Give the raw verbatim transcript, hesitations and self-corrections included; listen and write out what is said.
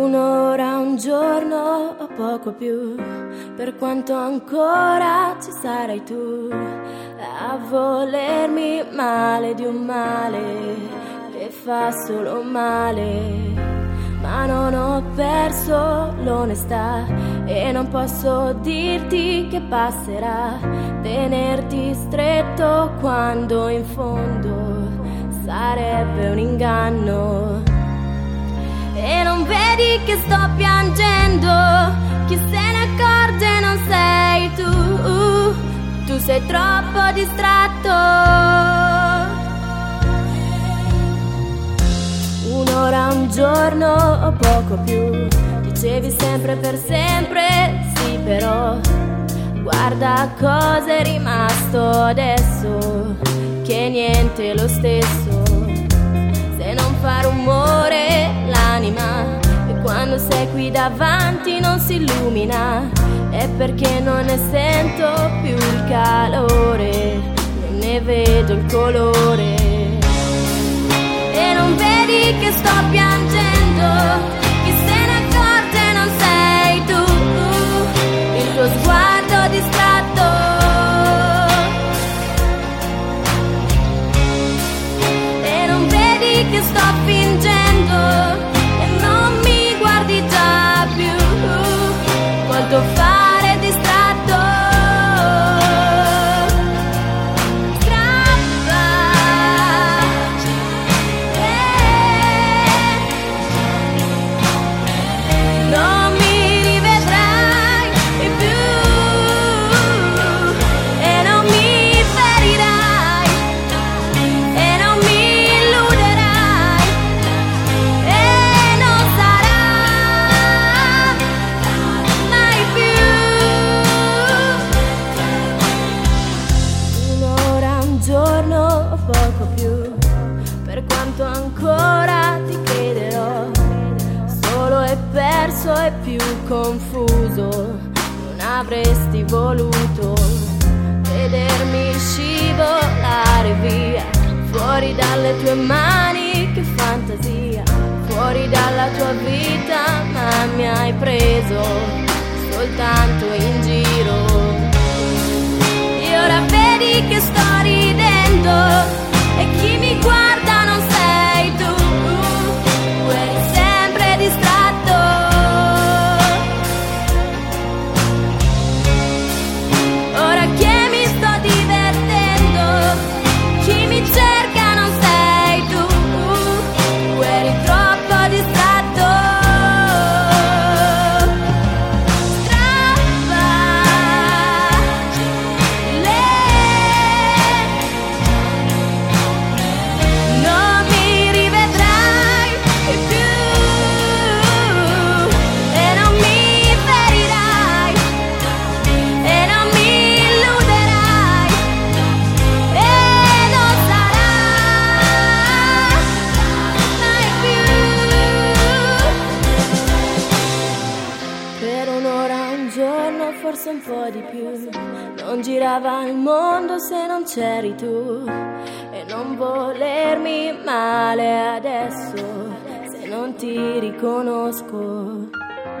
Un'ora, un giorno o poco più, per quanto ancora ci sarai tu a volermi male di un male che fa solo male. Ma non ho perso l'onestà e non posso dirti che passerà, tenerti stretto quando in fondo sarebbe un inganno. E non vedi che sto piangendo, chi se ne accorge non sei tu, tu sei troppo distratto. Un'ora, un giorno o poco più, dicevi sempre per sempre, sì però guarda cosa è rimasto adesso, che niente è lo stesso. Se non fa rumore l'anima e quando sei qui davanti non si illumina, è perché non ne sento più il calore, non ne vedo il colore. E non vedi che sto piangendo, chi se ne accorge non sei tu, il tuo sguardo distratto. Che sto fingendo e non mi guardi già più, col tuo fare distratto. Strappa, eh, non mi rivedrai più e non mi ferirai e non mi poco più, per quanto ancora ti crederò, solo è perso e più confuso, non avresti voluto vedermi scivolare via, fuori dalle tue mani, che fantasia, fuori dalla tua vita, ma mi hai preso soltanto in giro. E ora vedi che sto ridendo e chi mi guarda non sei tu, tu eri sempre distratto. Ora che mi sto divertendo, chi mi cerca non sei tu, tu eri troppo distratto. Forse un po' di più, non girava il mondo se non c'eri tu, e non volermi male adesso se non ti riconosco.